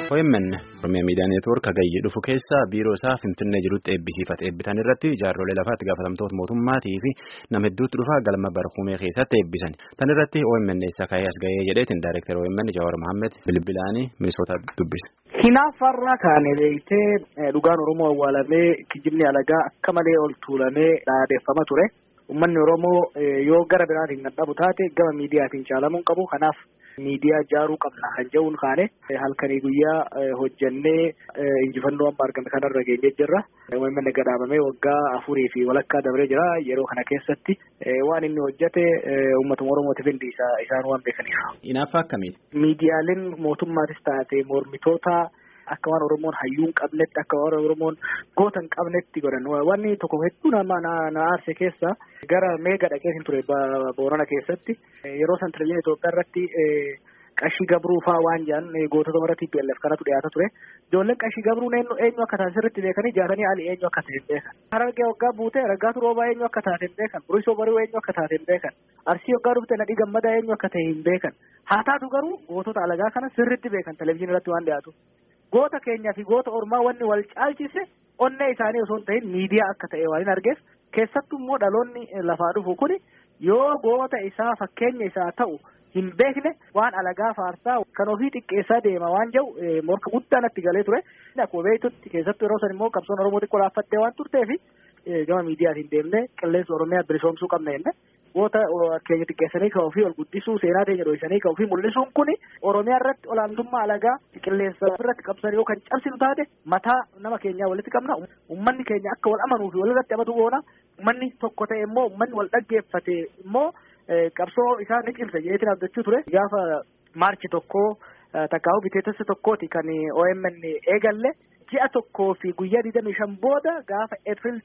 OMN Oromiyaa Miidiyaa Neetwoork hagayya dhufu keessa biiroo isaa Finfinnee jirutti eebbisiifate. Eebbisan irratti jaarrolee lafaatti gaafatamtoota mootummaatii fi nama hedduutti dhufa galma barhumee keessatti eebbisan. Tan irratti OMN eessa ka'ee as ga'ee jedheetiin Daayireektar OMN Jawaar Mohaammed bilbilaanii Minisoota dubbise. Hinaaffarraa kaanee beektee dhugaan Oromoo awwaalamee kijibni alagaa akka malee ol tuulamee dhaadeeffama ture. Uummanni Oromoo yoo gara biraatiin kan dhabu taate gama miidiyaatiin caalamuun qabu. Kanaaf miidiyaa jaaruu qabna kan jedhuun kaane halkanii guyyaa hojjannee injifannoo amma argame kanarra geenye jirra. OMN gadhaabamee waggaa 4 fi walakkaa dabree jira. Yeroo kana keessatti waan inni hojjete uummatuma Oromootiif indi isaan waan beekaniif. Hinaaffaa akkamiiti? Miidiyaaleen mootummaatis taate mormitoota akka waan Oromoon hayyuun qabnetti akka waan Oromoon gootan qabnetti godhan wanni tokko hedduu na aarse keessa gara meega dhaqeetiin ture Boorana keessatti yeroo san televizyinii Itoophiyaa irratti Qashii Gabruu fa'aa waan jedhan gootota warra TPLF kanatu dhiyaata ture. Ijoolleen Qashii Gabruun eenyu akka taate sirriitti beekanii jaatanii Ali eenyu akka taate beekan. Harargee waggaa buutee Raggaatu Roobaa eenyu akka taate beekan. Burisoo Bari'uu eenyu akka taate beekan. Arsii waggaa dhufte Nadhii Gammadaa eenyu akka ta'e hin beekan. Haa taatu garuu gootota alagaa kana sirriitti beekan televizyinii irratti waan dhiyaatu. Goota keenyaa fi goota ormaa wanni wal caalchise onnee isaanii osoo hin ta'in miidiyaa akka ta'e waan hin argeef keessattuu immoo dhaloonni lafaa dhufu kuni yoo goota isaa fakkeenya isaa ta'u hin beekne waan alagaa faarsaa kan ofii xiqqeessaa deema waan jedhu morka guddaa natti galee ture. Akkuma beektutti keessattuu yeroo san immoo qabsoon Oromoo xiqqoo laaffattee waan turteefi gama miidiyaatiin deemnee qilleensa Oromiyaa bilisoomsuu qabna jenne. Goota keenya xiqqeessanii kan ofii ol guddisuu seenaa keenya dho'isanii kan ofii mul'isuun kuni Oromiyaa irratti olaantummaa alagaa qilleensa irratti qabsanii yoo kan cabsinu taate mataa nama keenyaa walitti qabna. Uummanni keenya akka wal amanuu fi walirratti amatu goona. Uummanni tokko ta'e immoo uummanni wal dhaggeeffate immoo qabsoo isaa ni cimsa jedheetiin abdachuu ture. Gaafa maarchi tokkoo takkaa'uu biteetessa tokkooti kan OMN eegalle ji'a tokkoo fi guyyaa 25 booda gaafa Eepiriil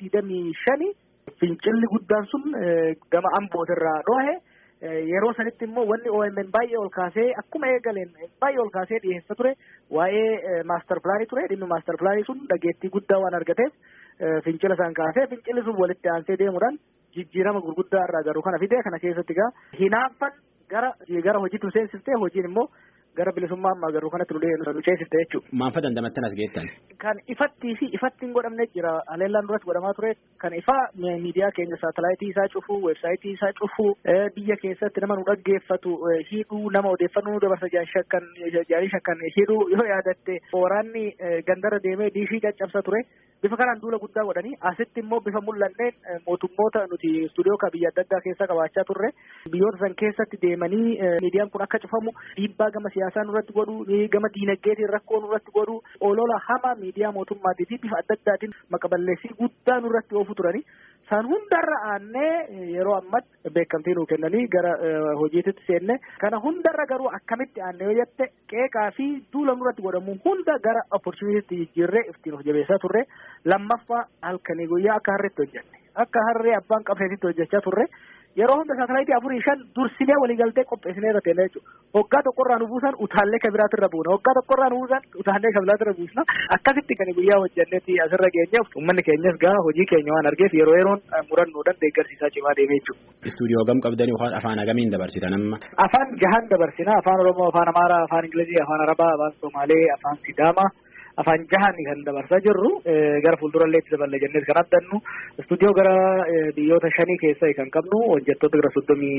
25 fincilli guddaan sun gama Ambootirraa dhohe. Yeroo sanitti immoo wanni OMN baay'ee ol kaasee akkuma eegaleen baay'ee ol kaasee dhiyeessa ture waa'ee maaster pilaanii ture. Dhimmi maaster pilaanii sun dhageettii guddaa waan argateef fincila isaan kaasee fincilli sun walitti aansee deemuudhaan jijjiirama gurguddaa irraa garuu kana fidee kana keessatti egaa hinaaffan gara hojiitti nu seensistee hojiin immoo gara bilisummaa ammaa garuu kanatti nu ceesifte jechuudha. Maanfa dandamattan as geettan? Kan ifattii fi ifatti hin godhamne jira. Haleellaan duratti godhamaa ture. Kan ifaa miidiyaa keenya saatalaayitii isaa cufuu, weebsaayitii isaa cufuu, biyya keessatti nama nu dhaggeeffatu hidhuu, nama odeeffannoo nu dabarsa jaarii shakkan hidhuu yoo yaadatte waraanni gandara deemee diishii caccabsa ture. Bifa kanaan duula guddaa godhanii asitti immoo bifa mul'anneen mootummoota nuti istuudiyoo kan biyya adda addaa keessa qabaachaa turre biyyoota san keessatti deemanii miidiyaan kun akka cufamu dhiibbaa gama siyaasaa nurratti godhu gama diinagdeetiin rakkoo nurratti godhu olola hama miidiyaa mootummaatii fi bifa adda addaatiin maqaballeessii guddaa nurratti oofu turanii san hundarra aannee yeroo ammatti beekamtii nuu kennanii gara hojiitti seenne kana hundarra garuu akkamitti aannee yoo jette qeeqaa fi duula nurratti godhamu hunda gara opportunity jijjiirree ittiin of jabeessaa turre. Lammaffaa halkanii guyyaa akka harreetti hojjenne akka harree abbaan qabseetitti hojjechaa turre yeroo hunda saatalaayitii 4-5 dursinee waliigaltee qopheessinee irra teennee jechuudha. Hoggaa tokkorraa nu buusan utaallee kan biraatirra buuna. Hoggaa tokkorraa nu buusan utaallee kan biraatirra buusna. Akkasitti kan guyyaa hojjennetti asirra geenyeef uummanni keenyas gaa hojii keenya waan argeef yeroo yeroon murannoodhaan deeggarsiisaa cimaa deemee jechuudha. Istuudiyoo gam qabdanii afaan agamiin dabarsitan amma? Afaan jahan dabarsina. Afaan Oromoo, afaan Amaaraa, afaan Ingilizii, afaan Arabaa, afaan Somaalee, afaan Sidaamaa. Afaan jahan kan dabarsaa jirru gara fuuldurallee itti daballe jennee kan abdannu istuudiyoo gara biyyoota 5 keessa kan qabnu hojjettoota gara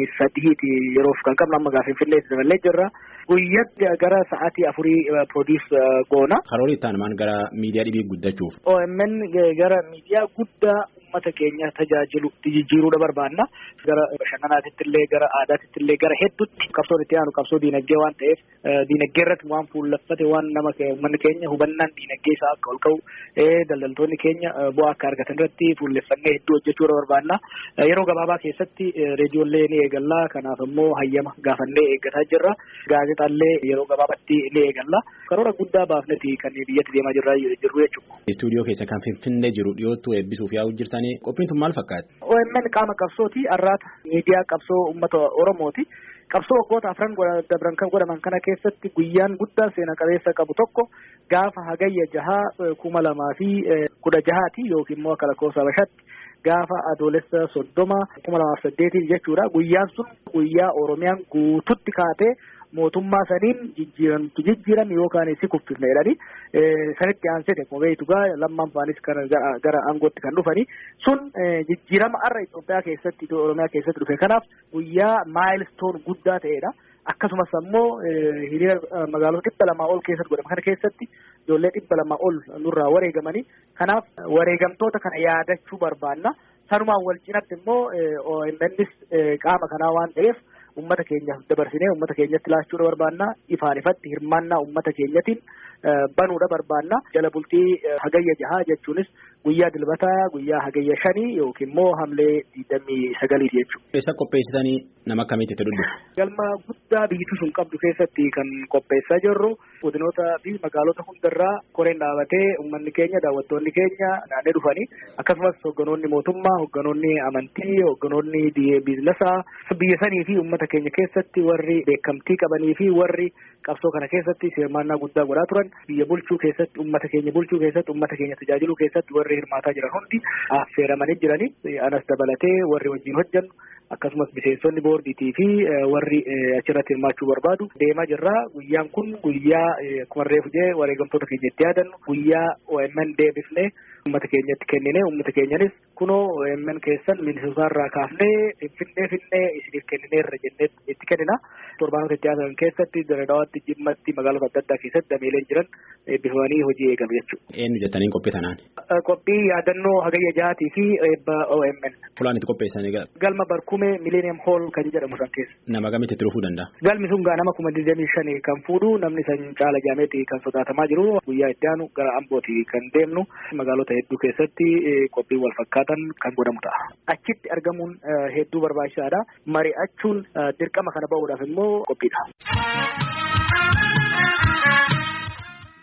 33 yeroof kan qabnu amma gaafa Finfinnee itti daballee jirra. Guyyaatti gara sa'aatii 4 produce goona. Karoora itti aanumaan gara miidiyaa dhibii guddachuuf. OMN gara miidiyaa guddaa uummata keenya tajaajilu jijjiiruudha barbaanna. Gara bashannanaatitti illee gara aadaatitti illee gara hedduutti qabsoon itti aanu qabsoo diinagdee waan ta'eef diinagdee irratti waan fuullaffate waan nama uummanni keenya hubannaan diinagdee isaa akka ol ka'u daldaltoonni keenya bu'aa akka argatan irratti fuulleffannee hedduu hojjechuudha barbaanna. Yeroo gabaabaa keessatti reediyoollee ni eegalla. Kanaaf immoo hayyama gaafannee eeggataa jirra. Gaazexaallee yeroo gabaabaatti ni eegalla. Karoora guddaa baafneeti kan biyyatti deemaa jirru jechuudha. Istuudiyoo keessa kan Finfinnee jiru dhiyootu eebbisuuf yaa'u jirtanii qophiin tun maal fakkaata? OMN qaama qabsooti. Arraata miidiyaa qabsoo uummata Oromooti. Qabsoo waggoota 4 dabran kan godhaman kana keessatti guyyaan guddaan seena qabeessa qabu tokko gaafa hagayya 2016 yookiin immoo akka lakkoofsa Habashaatti gaafa adoolessa 30 2008 jechuudha. Guyyaan sun guyyaa Oromiyaan guututti kaatee mootummaa saniin jijjiiran yookaan si kuffifne jedhanii sanitti aansee akkuma beektu lammaan faanis gara aangootti kan dhufanii sun jijjiirama har'a Itoophiyaa keessatti Oromiyaa keessatti dhufe kanaaf guyyaa maayilstoon guddaa ta'edha. Akkasumas ammoo hiriira magaalota 200 ol keessatti godhama kana keessatti ijoollee 200 ol nurraa wareegamanii kanaaf wareegamtoota kana yaadachuu barbaanna. Sanumaan wal cinatti immoo OMNs qaama kanaa waan ta'eef ummata keenyaaf dabarsinee ummata keenyatti laachuudha barbaanna. Ifaan ifatti hirmaannaa ummata keenyatiin banuudha barbaanna. Jala bultii hagayya 6 jechuunis guyyaa dilbataa guyyaa hagayya 5 yookiin immoo hamlee 29 jechuudha. Eessa qopheessitanii nama akkamiitti itti dhudhu? Galma guddaa biyyi sun qabdu keessatti kan qopheessaa jirru godinoota fi magaalota hundarraa koreen dhaabatee uummanni keenya daawwattoonni keenya naannee dhufanii akkasumas hogganoonni mootummaa, hogganoonni amantii, hogganoonni biizinesaa biyya sanii fi uummata keenya keessatti warri beekamtii qabanii fi warri qabsoo kana keessatti hirmaannaa guddaa godhaa turan biyya bulchuu keessatti uummata keenya bulchuu keessatti uummata keenya tajaajiluu keessatti warri hirmaataa jiran hundi affeeramanii jiranii anas dabalatee warri wajjin hojjannu akkasumas miseensonni boordiitii fi warri achirratti hirmaachuu barbaadu deemaa jirra. Guyyaan kun guyyaa akkuma reefu jedhe wareegamtoota keenya itti yaadannu guyyaa OMN deebifnee uummata keenyatti kennine uummata keenyanis kunoo OMN keessan minisootaarraa kaafnee finnee isiniif kennineerra jennee itti kennina. Torbaanota itti aanan keessatti Dirreedawaatti, Jimmatti, magaalota adda addaa keessatti dameeleen jiran eebbifamanii hojii eegamu jechuudha. Eenyu jettaniin qophii tanaan? Qophii yaadannoo hagayya 6 fi eebba OMN. Fulaan itti qopheessanii galma Barkumee Millennium Hall kan jedhamu san keessa. Nama gamitti itti dhufuu danda'a? Galmi sun nama 25,000 kan fuudhu namni san caala jaameeti kan sodaatamaa jiru guyyaa itti aanu gara Ambooti kan deemnu magaalota hedduu keessatti qophii wal fakkaatan kan godhamu ta'a. Achitti argamuun hedduu barbaachisaadha. Mari'achuun dirqama kana ba'uudhaaf immoo qophiidha.